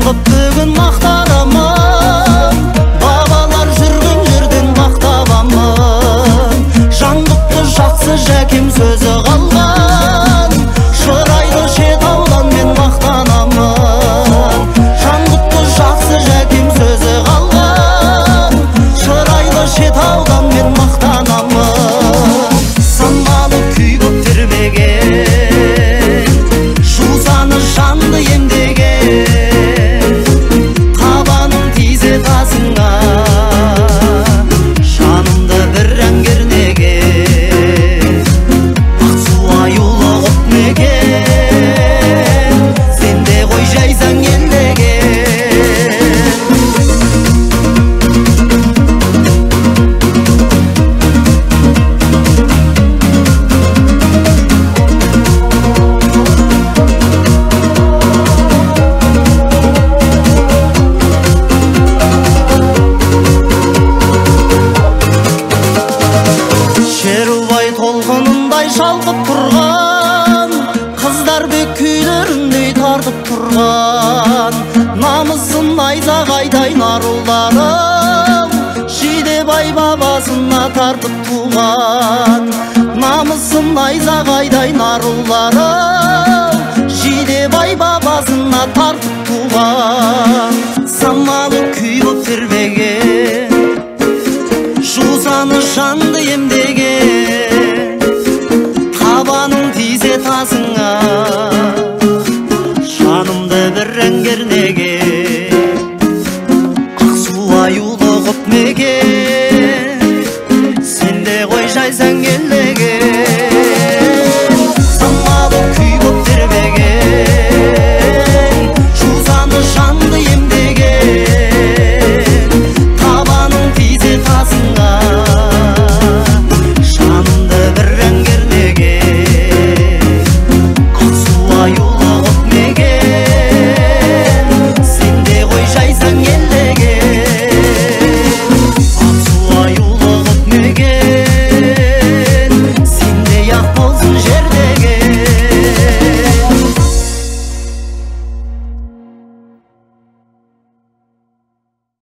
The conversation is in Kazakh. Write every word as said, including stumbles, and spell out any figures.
қып бүгін мақтарамын, бабалар жүрген жерден мақтабамын. Жаңғыпты жақсы жәкем сөзі қалған, шырайлы Шетаудан мен мақтанамын. Жаңғыпты жақсы жәкем сөзі қалған, шырайлы Шетаудан мен мақтанамын. Саналы күй көп тербеген, жусаны жанды емдеген, табаның тизе тасыңа жанымды бір ән кернеген. Ақсу аюлы құт мекен, сен де ғой жайсаң елдеген. Шерубай толқынындай шалқып тұрған, қыздар бек күйлеріндей тартып тұрған. Намысын найзағайдай наруларым, Жидебай бабасына тартып туған. Намысын найзағайдай наруларым, Жидебай бабасына тартып туған. Самалы күй боп тербеген, жусаны жанды емдеген, табаның тизе тасыңа жанымды бір ән кернеген.